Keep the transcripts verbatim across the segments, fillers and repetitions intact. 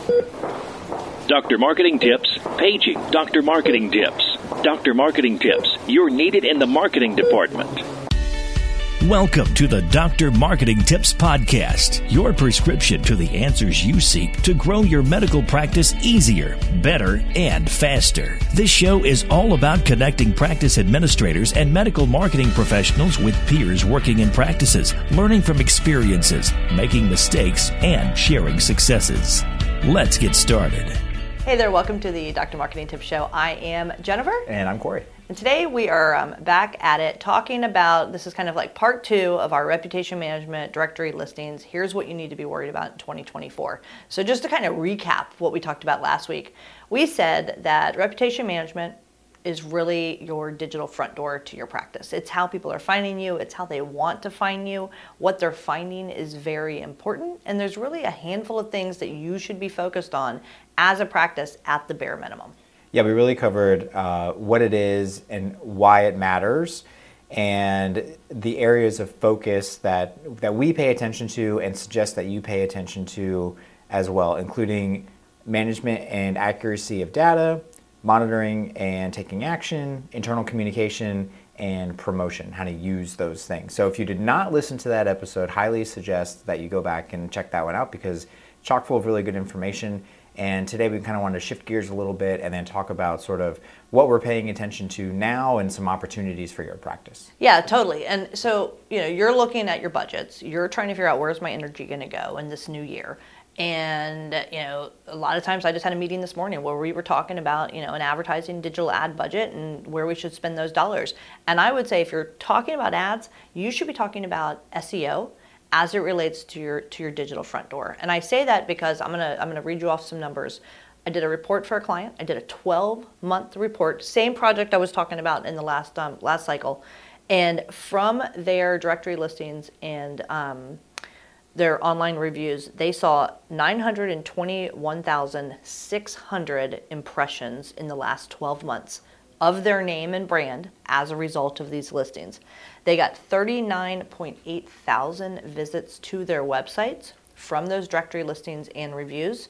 Doctor Marketing Tips, paging Doctor Marketing Tips. Doctor Marketing Tips, you're needed in the marketing department. Welcome to the Doctor Marketing Tips Podcast, your prescription to the answers you seek to grow your medical practice easier, better, and faster. This show is all about connecting practice administrators and medical marketing professionals with peers working in practices, learning from experiences, making mistakes, and sharing successes. Let's get started. Hey there, welcome to the Doctor Marketing Tips Show. I am Jennifer. And I'm Corey. And today we are um, back at it talking about, this is kind of like part two of our reputation management directory listings. Here's what you need to be worried about in twenty twenty-four. So just to kind of recap what we talked about last week, we said that reputation management is really your digital front door to your practice. It's how people are finding you. It's how they want to find you. What they're finding is very important. And there's really a handful of things that you should be focused on as a practice at the bare minimum. Yeah, we really covered uh, what it is and why it matters, and the areas of focus that that we pay attention to and suggest that you pay attention to as well, including management and accuracy of data, monitoring and taking action, internal communication, and promotion, how to use those things. So if you did not listen to that episode, highly suggest that you go back and check that one out because it's chock full of really good information. And today we kind of wanted to shift gears a little bit and then talk about sort of what we're paying attention to now and some opportunities for your practice. Yeah, totally. And so, you know, you're looking at your budgets. You're trying to figure out where's my energy going to go in this new year. And, you know, a lot of times I just had a meeting this morning where we were talking about, you know, an advertising digital ad budget and where we should spend those dollars. And I would say if you're talking about ads, you should be talking about S E O as it relates to your to your digital front door. And I say that because I'm gonna I'm gonna read you off some numbers. I did a report for a client. I did a twelve month report, same project I was talking about in the last um, last cycle, and from their directory listings and um, their online reviews, they saw nine hundred twenty-one thousand six hundred impressions in the last twelve months of their name and brand as a result of these listings. They got thirty-nine point eight thousand visits to their websites from those directory listings and reviews,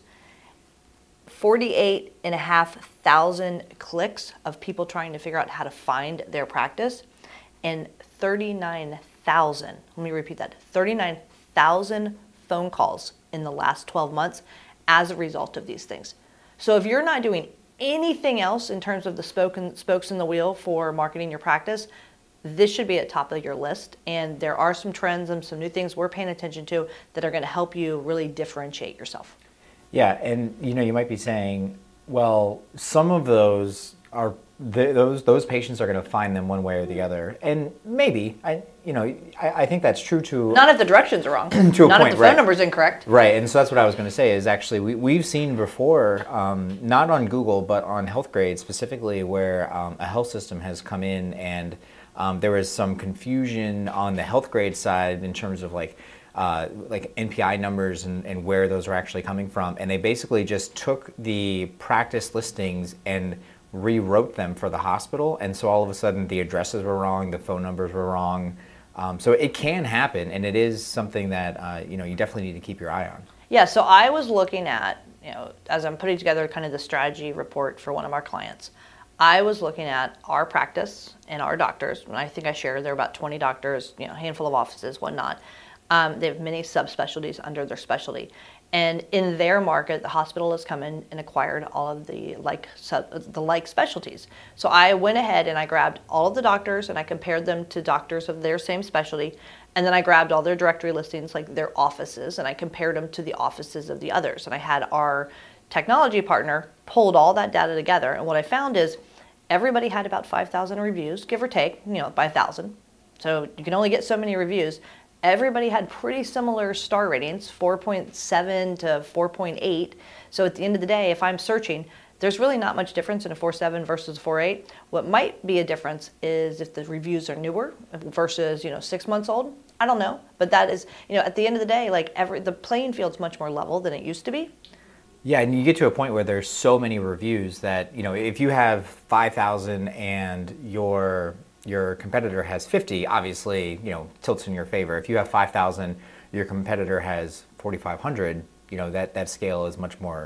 forty-eight and a half thousand clicks of people trying to figure out how to find their practice, and thirty-nine thousand, let me repeat that, thirty-nine thousand phone calls in the last twelve months as a result of these things. So if you're not doing anything else in terms of the spoke and, spokes in the wheel for marketing your practice, this should be at top of your list. And there are some trends and some new things we're paying attention to that are going to help you really differentiate yourself. Yeah, and you know, you might be saying, well, some of those are th- those those patients are going to find them one way or the other, and maybe I you know I, I think that's true to not if the directions are wrong, to a not point, if the phone right. number is incorrect, right. And so that's what I was going to say is actually we we've seen before, um, not on Google but on Healthgrade specifically, where um, a health system has come in and um, there was some confusion on the Healthgrade side in terms of like. Uh, like N P I numbers and, and where those are actually coming from. And they basically just took the practice listings and rewrote them for the hospital. And so all of a sudden the addresses were wrong, the phone numbers were wrong. Um, so it can happen, and it is something that uh, you know you definitely need to keep your eye on. Yeah, so I was looking at, you know, as I'm putting together kind of the strategy report for one of our clients, I was looking at our practice and our doctors, and I think I shared there are about twenty doctors, you know, a handful of offices, whatnot. Um, they have many subspecialties under their specialty. And in their market, the hospital has come in and acquired all of the like sub, the like specialties. So I went ahead and I grabbed all of the doctors and I compared them to doctors of their same specialty. And then I grabbed all their directory listings, like their offices, and I compared them to the offices of the others. And I had our technology partner pulled all that data together. And what I found is everybody had about five thousand reviews, give or take, you know, by one thousand. So you can only get so many reviews. Everybody had pretty similar star ratings, four point seven to four point eight. So at the end of the day, if I'm searching, there's really not much difference in a four point seven versus a four point eight. What might be a difference is if the reviews are newer versus, you know, six months old. I don't know, but that is, you know, at the end of the day, like every the playing field's much more level than it used to be. Yeah, and you get to a point where there's so many reviews that, you know, if you have five thousand and your your competitor has fifty, obviously, you know, tilts in your favor. If you have five thousand, your competitor has forty-five hundred, you know, that, that scale is much more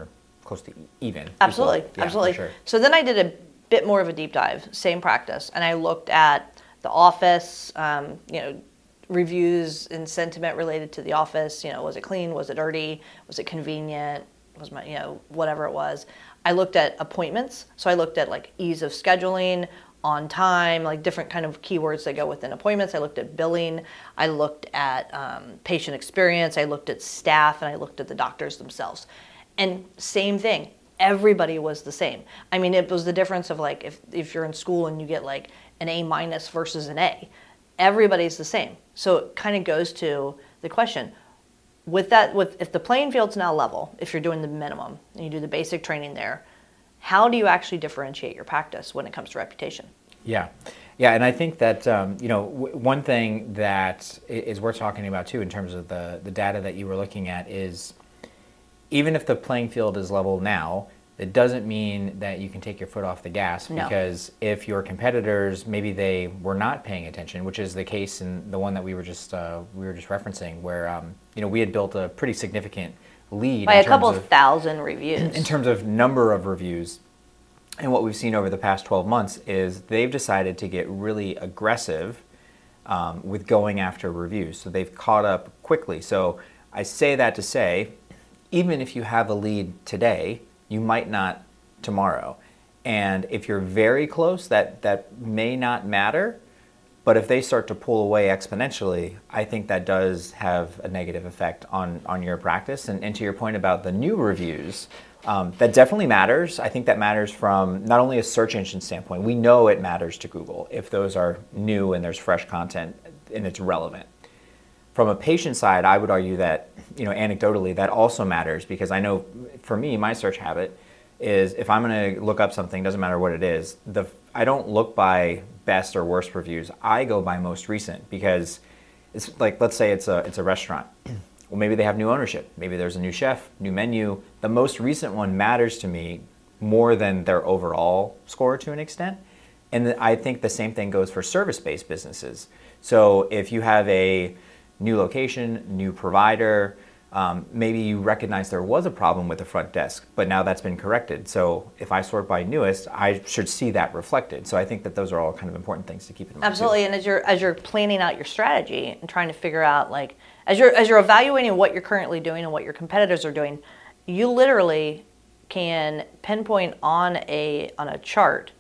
close to even. Absolutely, Equal. Yeah, absolutely. for sure. So then I did a bit more of a deep dive, same practice, and I looked at the office, um, you know, reviews and sentiment related to the office. You know, was it clean? Was it dirty? Was it convenient? Was my, you know, whatever it was. I looked at appointments. So I looked at like ease of scheduling, on time, like different kind of keywords that go within appointments. I looked at billing. I looked at um, patient experience. I looked at staff, and I looked at the doctors themselves. And same thing. Everybody was the same. I mean, it was the difference of like if, if you're in school and you get like an A minus versus an A. Everybody's the same. So it kind of goes to the question, with that, with if the playing field's now level, if you're doing the minimum and you do the basic training there, how do you actually differentiate your practice when it comes to reputation? Yeah. Yeah, and I think that, um, you know, w- one thing that is worth talking about too in terms of the, the data that you were looking at is even if the playing field is level now, it doesn't mean that you can take your foot off the gas, No. because if your competitors, maybe they were not paying attention, which is the case in the one that we were just uh, we were just referencing, where um, you know we had built a pretty significant lead By in a terms couple of, thousand reviews. in terms of number of reviews. And what we've seen over the past twelve months is they've decided to get really aggressive um, with going after reviews. So they've caught up quickly. So I say that to say, even if you have a lead today, you might not tomorrow. And if you're very close, that, that may not matter. But if they start to pull away exponentially, I think that does have a negative effect on, on your practice. And, and to your point about the new reviews, um, that definitely matters. I think that matters from not only a search engine standpoint. We know it matters to Google if those are new and there's fresh content and it's relevant. From a patient side, I would argue that, you know, anecdotally, that also matters, because I know for me, my search habit is if I'm going to look up something, doesn't matter what it is, the I don't look by best or worst reviews. I go by most recent, because it's like, let's say it's a it's a restaurant. Well, maybe they have new ownership. Maybe there's a new chef, new menu. The most recent one matters to me more than their overall score to an extent. And I think the same thing goes for service-based businesses. So if you have a new location, new provider, um, maybe you recognize there was a problem with the front desk, but now that's been corrected. So if I sort by newest, I should see that reflected. So I think that those are all kind of important things to keep in mind. Absolutely, too. and as you're as you're planning out your strategy and trying to figure out, like, as you're as you're evaluating what you're currently doing and what your competitors are doing, you literally can pinpoint on a on a chart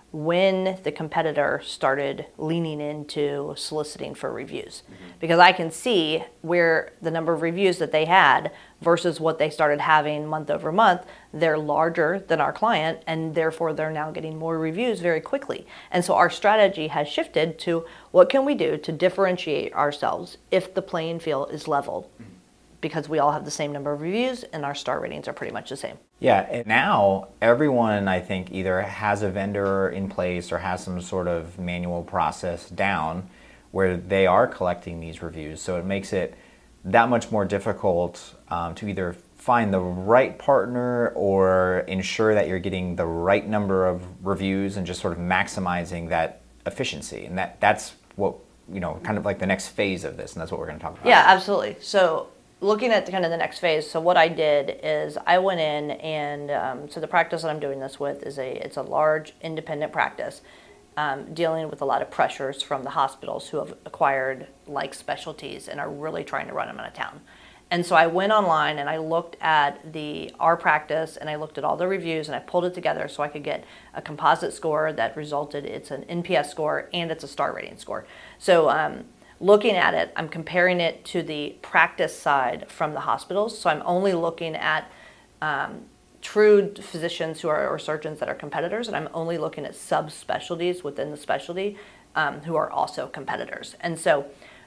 when the competitor started leaning into soliciting for reviews. Mm-hmm. Because I can see where the number of reviews that they had versus what they started having month over month, they're larger than our client, and therefore they're now getting more reviews very quickly. And so our strategy has shifted to what can we do to differentiate ourselves if the playing field is leveled? Mm-hmm. Because we all have the same number of reviews and our star ratings are pretty much the same. Yeah, and now everyone, I think, either has a vendor in place or has some sort of manual process down where they are collecting these reviews. So it makes it that much more difficult um, to either find the right partner or ensure that you're getting the right number of reviews and just sort of maximizing that efficiency. And that that's what, you know, kind of like the next phase of this, and that's what we're going to talk about. Yeah, absolutely. So looking at the, kind of the next phase, so what I did is I went in and um, so the practice that I'm doing this with is a it's a large independent practice um, dealing with a lot of pressures from the hospitals who have acquired like specialties and are really trying to run them out of town. And so I went online and I looked at the our practice and I looked at all the reviews and I pulled it together so I could get a composite score that resulted. It's an N P S score and it's a star rating score. So um, looking at it, I'm comparing it to the practice side from the hospitals. So I'm only looking at um, true physicians who are or surgeons that are competitors, and I'm only looking at subspecialties within the specialty um, who are also competitors. And so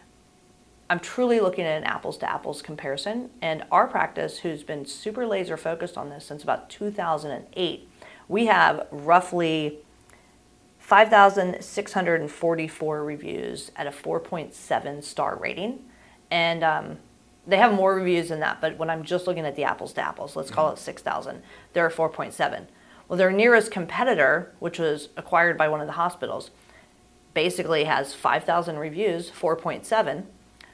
I'm truly looking at an apples to apples comparison. And our practice, who's been super laser focused on this since about two thousand eight, we have roughly five thousand six hundred forty-four reviews at a four point seven star rating. And um, they have more reviews than that, but when I'm just looking at the apples to apples, let's call it six thousand, they're four point seven. Well, their nearest competitor, which was acquired by one of the hospitals, basically has five thousand reviews, four point seven,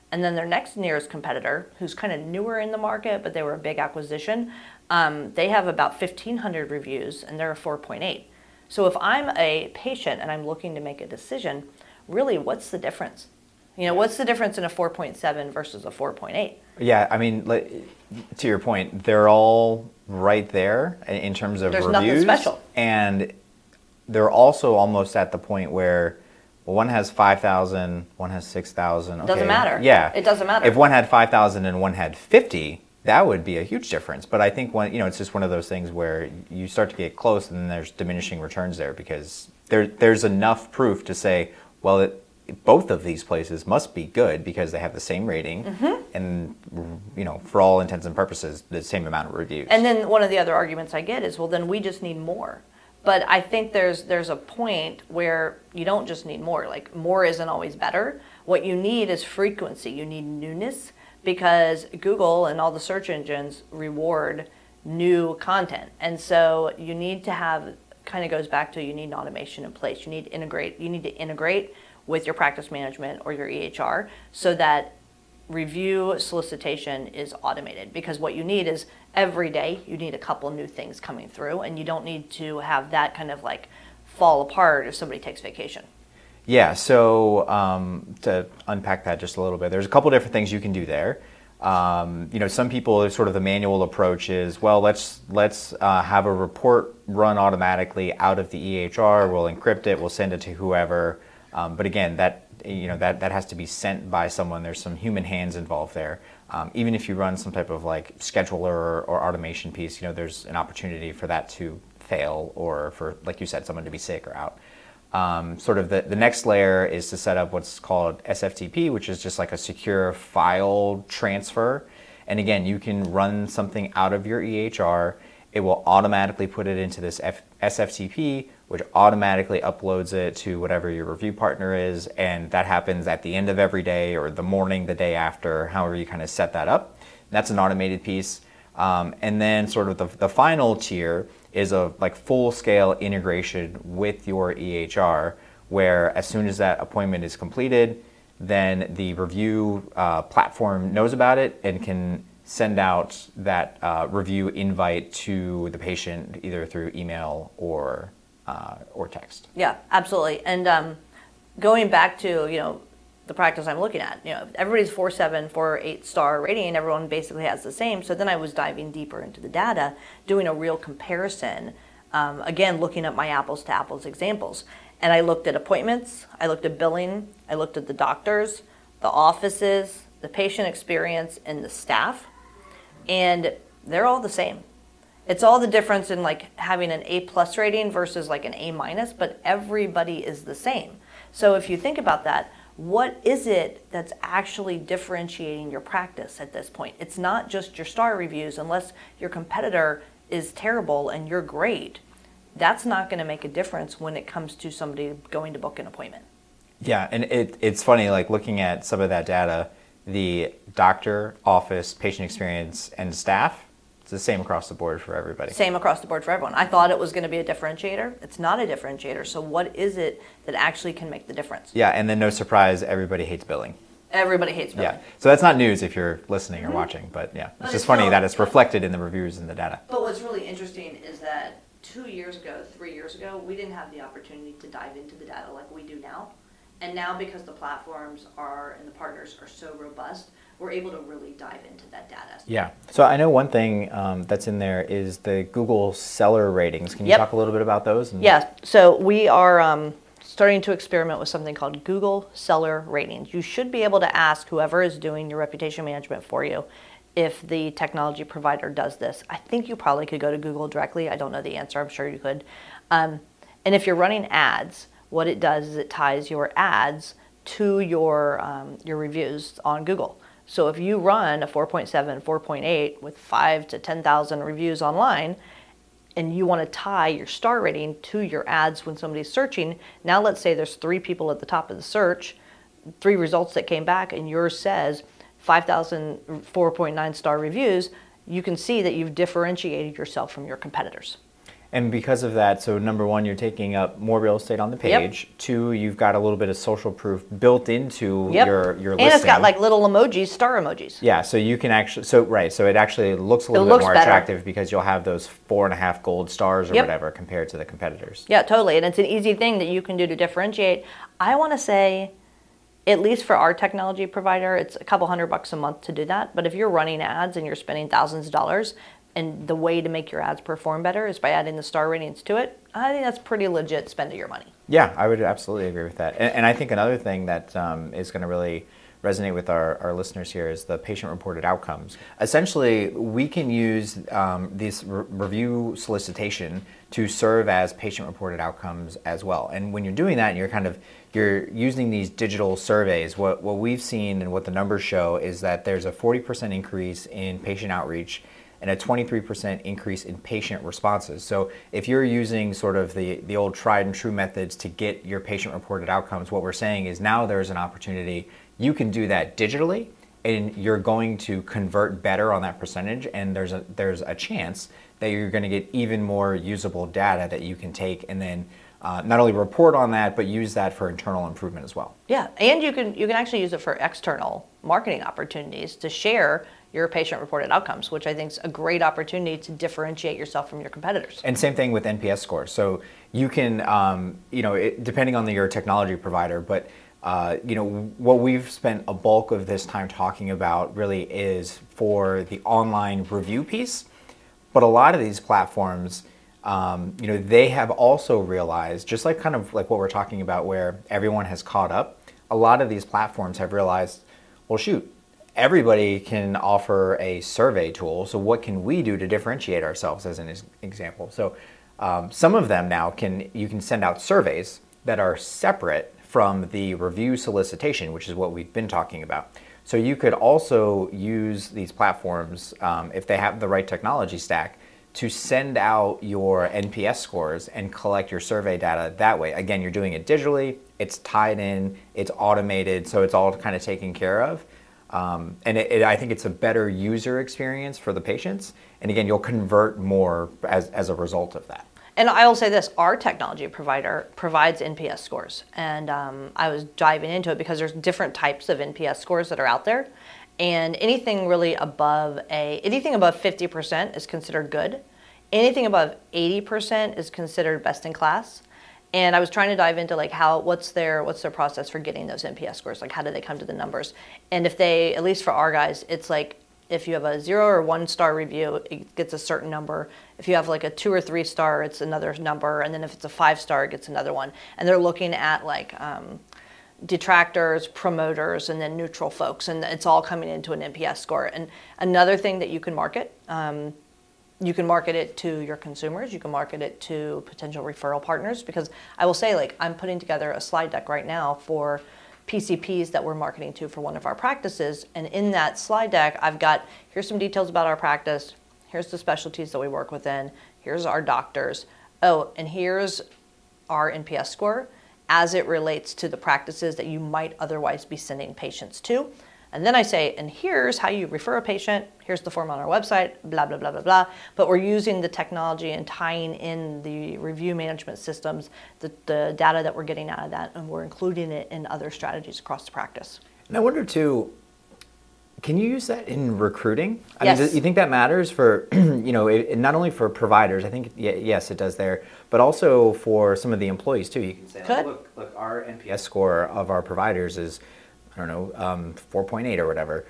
And then their next nearest competitor, who's kind of newer in the market, but they were a big acquisition, um, they have about fifteen hundred reviews, and they're a four point eight. So if I'm a patient and I'm looking to make a decision, really, what's the difference? You know, what's the difference in a four point seven versus a four point eight? Yeah, I mean, like, to your point, they're all right there in terms of There's reviews. nothing special. And they're also almost at the point where, well, one has five thousand, one has six thousand. Okay. Doesn't matter. Yeah. It doesn't matter. If one had five thousand and one had fifty, that would be a huge difference. But I think one, you know, it's just one of those things where you start to get close and then there's diminishing returns there because there, there's enough proof to say, well, it, both of these places must be good because they have the same rating mm-hmm. and, you know, for all intents and purposes, the same amount of reviews. And then one of the other arguments I get is, well, then we just need more. But I think there's there's a point where you don't just need more. Like, more isn't always better. What you need is frequency. You need newness because Google and all the search engines reward new content. And so you need to have, kind of goes back to, you need an automation in place. You need to integrate, you need to integrate with your practice management or your E H R so that review solicitation is automated, because what you need is every day you need a couple new things coming through, and you don't need to have that kind of like fall apart if somebody takes vacation. Yeah, so um, to unpack that just a little bit, there's a couple different things you can do there. Um, you know, some people, sort of the manual approach is, well, let's let's uh, have a report run automatically out of the E H R. We'll encrypt it. We'll send it to whoever. Um, but again, that you know that that has to be sent by someone. There's some human hands involved there. Um, even if you run some type of like scheduler or, or automation piece, you know, there's an opportunity for that to fail or for, like you said, someone to be sick or out. Um, sort of the, the next layer is to set up what's called S F T P, which is just like a secure file transfer. And again, you can run something out of your E H R. It will automatically put it into this F- S F T P, which automatically uploads it to whatever your review partner is. And that happens at the end of every day or the morning, the day after, however you kind of set that up. That's an automated piece. Um, and then sort of the, the final tier is a like full-scale integration with your E H R, where as soon as that appointment is completed, then the review uh, platform knows about it and can send out that uh, review invite to the patient either through email or uh, or text. Yeah, absolutely. And um, going back to, you know, the practice I'm looking at, you know, everybody's four seven, four eight star rating, everyone basically has the same. So then I was diving deeper into the data, doing a real comparison, um, again, looking at my apples to apples examples. And I looked at appointments, I looked at billing, I looked at the doctors, the offices, the patient experience, and the staff. And they're all the same. It's all the difference in like having an A plus rating versus like an A minus, but everybody is the same. So if you think about that, what is it that's actually differentiating your practice at this point? It's not just your star reviews. Unless your competitor is terrible and you're great, that's not going to make a difference when it comes to somebody going to book an appointment. Yeah, and it, it's funny, like looking at some of that data, the doctor, office, patient experience, and staff, it's the same across the board for everybody. Same across the board for everyone. I thought it was going to be a differentiator. It's not a differentiator. So what is it that actually can make the difference? Yeah, and then no surprise, everybody hates billing. Everybody hates billing. Yeah, so that's not news if you're listening or mm-hmm. watching, but yeah, it's but just it's funny still, that it's reflected in the reviews and the data. But what's really interesting is that two years ago, three years ago, we didn't have the opportunity to dive into the data like we do now. And now, because the platforms are and the partners are so robust, we're able to really dive into that data. Yeah. So I know one thing um, that's in there is the Google seller ratings. Can you yep. talk a little bit about those? And yeah. So we are um, starting to experiment with something called Google seller ratings. You should be able to ask whoever is doing your reputation management for you if the technology provider does this. I think you probably could go to Google directly. I don't know the answer. I'm sure you could. Um, and if you're running ads, what it does is it ties your ads to your um, your reviews on Google. So if you run a four point seven, four point eight with five to ten thousand reviews online, and you want to tie your star rating to your ads when somebody's searching, now let's say there's three people at the top of the search, three results that came back, and yours says five thousand four point nine star reviews, you can see that you've differentiated yourself from your competitors. And because of that, so number one, you're taking up more real estate on the page. Yep. Two, you've got a little bit of social proof built into yep. your your and listing. And it's got like little emojis, star emojis. Yeah, so you can actually, so right, so it actually looks a little it bit more better. attractive because you'll have those four and a half gold stars or yep. whatever compared to the competitors. Yeah, totally. And it's an easy thing that you can do to differentiate. I want to say, at least for our technology provider, it's a couple hundred bucks a month to do that. But if you're running ads and you're spending thousands of dollars, and the way to make your ads perform better is by adding the star ratings to it, I think that's pretty legit spend of your money. Yeah, I would absolutely agree with that. And, and I think another thing that um, is going to really resonate with our, our listeners here is the patient-reported outcomes. Essentially, we can use um, this re- review solicitation to serve as patient-reported outcomes as well. And when you're doing that, and you're kind of you're using these digital surveys, what what we've seen and what the numbers show is that there's a forty percent increase in patient outreach and a twenty-three percent increase in patient responses. So if you're using sort of the, the old tried and true methods to get your patient-reported outcomes, what we're saying is now there's an opportunity. You can do that digitally, and you're going to convert better on that percentage, and there's a there's a chance that you're going to get even more usable data that you can take and then uh, not only report on that, but use that for internal improvement as well. Yeah, and you can you can actually use it for external marketing opportunities to share your patient-reported outcomes, which I think is a great opportunity to differentiate yourself from your competitors. And same thing with N P S scores. So you can, um, you know, it, depending on the, your technology provider, but uh, you know, what we've spent a bulk of this time talking about really is for the online review piece. But a lot of these platforms, um, you know, they have also realized, just like kind of like what we're talking about where everyone has caught up, a lot of these platforms have realized, well, shoot, everybody can offer a survey tool. So what can we do to differentiate ourselves as an example? So um, some of them now can, you can send out surveys that are separate from the review solicitation, which is what we've been talking about. So you could also use these platforms, um, if they have the right technology stack, to send out your N P S scores and collect your survey data that way. Again, you're doing it digitally, it's tied in, it's automated, so it's all kind of taken care of. Um, and it, it, I think it's a better user experience for the patients. And again, you'll convert more as, as a result of that. And I will say this, our technology provider provides N P S scores. And um, I was diving into it because there's different types of N P S scores that are out there. And anything really above a, anything above fifty percent is considered good. Anything above eighty percent is considered best in class. And I was trying to dive into like how, what's their, what's their process for getting those N P S scores? Like how do they come to the numbers? And if they, at least for our guys, it's like if you have a zero or one star review, it gets a certain number. If you have like a two or three star, it's another number. And then if it's a five star, it gets another one. And they're looking at like um, detractors, promoters, and then neutral folks. And it's all coming into an N P S score. And another thing that you can market, um, you can market it to your consumers. You can market it to potential referral partners. Because I will say, like, I'm putting together a slide deck right now for P C Ps that we're marketing to for one of our practices. And in that slide deck, I've got, here's some details about our practice. Here's the specialties that we work within. Here's our doctors. Oh, and here's our N P S score as it relates to the practices that you might otherwise be sending patients to. And then I say, and here's how you refer a patient. Here's the form on our website, blah, blah, blah, blah, blah. But we're using the technology and tying in the review management systems, the, the data that we're getting out of that, and we're including it in other strategies across the practice. And I wonder too, can you use that in recruiting? I yes. mean, do you think that matters for, you know, it, not only for providers, I think, yes, it does there, but also for some of the employees too. You can say, oh, look, look, our N P S score of our providers is, I don't know, um, four point eight or whatever.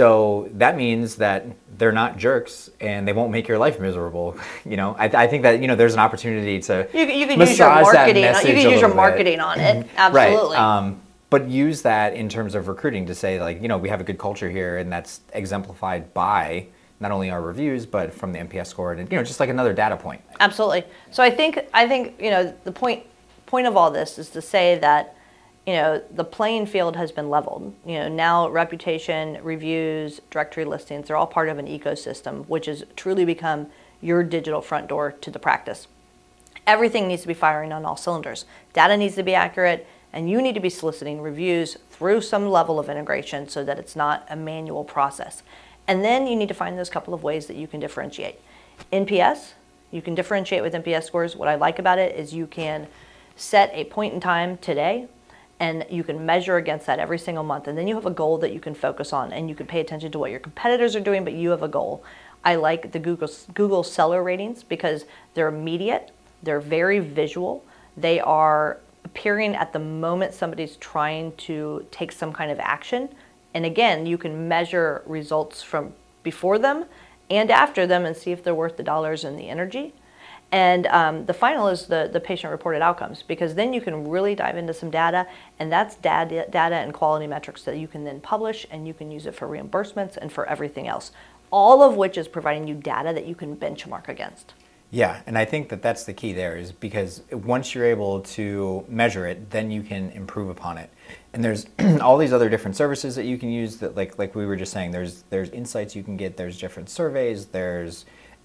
So that means that they're not jerks and they won't make your life miserable. You know, I, I think that, you know, there's an opportunity to you, you can use your marketing. On, you can use your marketing bit. on it. Absolutely. Right. Um, but use that in terms of recruiting to say, like, you know, we have a good culture here, and that's exemplified by not only our reviews, but from the N P S score, and, you know, just like another data point. Absolutely. So I think, I think, you know, the point point of all this is to say that, you know, the playing field has been leveled. You know, now reputation, reviews, directory listings, they're all part of an ecosystem, which has truly become your digital front door to the practice. Everything needs to be firing on all cylinders. Data needs to be accurate, and you need to be soliciting reviews through some level of integration so that it's not a manual process. And then you need to find those couple of ways that you can differentiate. N P S You can differentiate with N P S scores. What I like about it is you can set a point in time today, and you can measure against that every single month. And then you have a goal that you can focus on, and you can pay attention to what your competitors are doing, but you have a goal. I like the Google, Google seller ratings because they're immediate, they're very visual, they are appearing at the moment somebody's trying to take some kind of action. And again, you can measure results from before them and after them and see if they're worth the dollars and the energy. And um, the final is the, the patient-reported outcomes, because then you can really dive into some data, and that's data, data and quality metrics that you can then publish, and you can use it for reimbursements and for everything else, all of which is providing you data that you can benchmark against. Yeah, and I think that that's the key there, is because once you're able to measure it, then you can improve upon it. And there's all these other different services that you can use that, like like we were just saying, there's there's insights you can get, there's different surveys, there's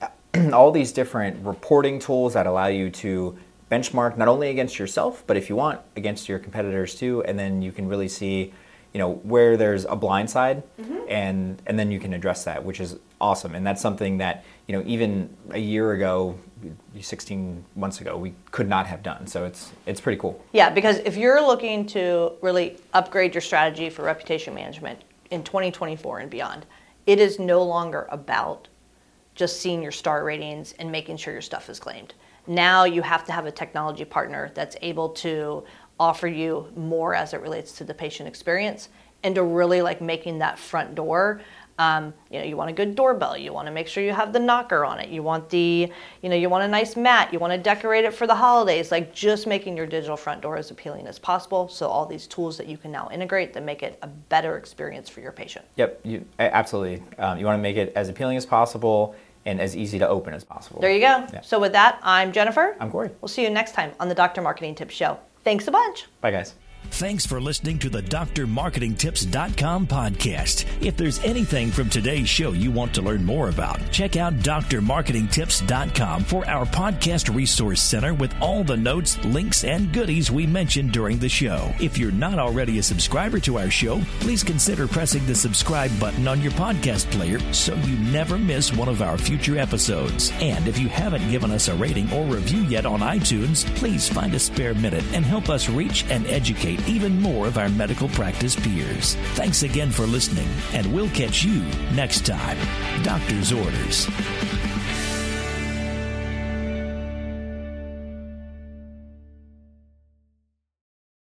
all these different reporting tools that allow you to benchmark not only against yourself, but if you want, against your competitors too, and then you can really see, you know, where there's a blind side, mm-hmm. and and then you can address that, which is awesome. And that's something that, you know, even a year ago, sixteen months ago, we could not have done. So it's it's pretty cool. Yeah, because if you're looking to really upgrade your strategy for reputation management in twenty twenty-four and beyond, it is no longer about just seeing your star ratings and making sure your stuff is claimed. Now you have to have a technology partner that's able to offer you more as it relates to the patient experience, and to really like making that front door. Um, you know, you want a good doorbell. You want to make sure you have the knocker on it. You want the, you know, you want a nice mat. You want to decorate it for the holidays. Like just making your digital front door as appealing as possible. So all these tools that you can now integrate that make it a better experience for your patient. Yep, you, absolutely. Um, you want to make it as appealing as possible and as easy to open as possible. There you go. Yeah. So with that, I'm Jennifer. I'm Corey. We'll see you next time on the Doctor Marketing Tips Show. Thanks a bunch. Bye, guys. Thanks for listening to the Dr Marketing Tips dot com podcast. If there's anything from today's show you want to learn more about, check out Dr Marketing Tips dot com for our podcast resource center with all the notes, links, and goodies we mentioned during the show. If you're not already a subscriber to our show, please consider pressing the subscribe button on your podcast player so you never miss one of our future episodes. And if you haven't given us a rating or review yet on iTunes, please find a spare minute and help us reach and educate even more of our medical practice peers. Thanks again for listening, and we'll catch you next time. Doctor's Orders.